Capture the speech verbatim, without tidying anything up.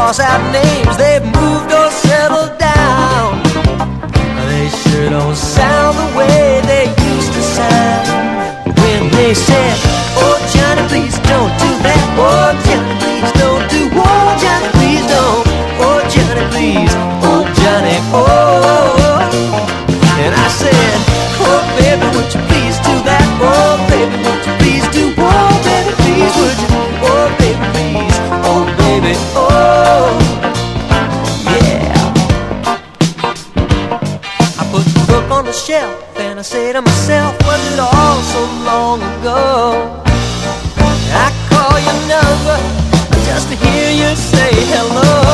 cross out names, they've moved or settled down. They sure don't sound the way they used to sound when they said, oh Johnny, please don't do that. Oh Johnny, please don't do. Oh Johnny, please don't. Oh Johnny, please. Oh Johnny, oh. And I said, oh baby, would you please do that? Oh baby, would you please do? Oh baby, please, would you? Oh baby, please. Oh baby, oh. On the shelf, and I say to myself, was it all so long ago? I call your number just to hear you say hello.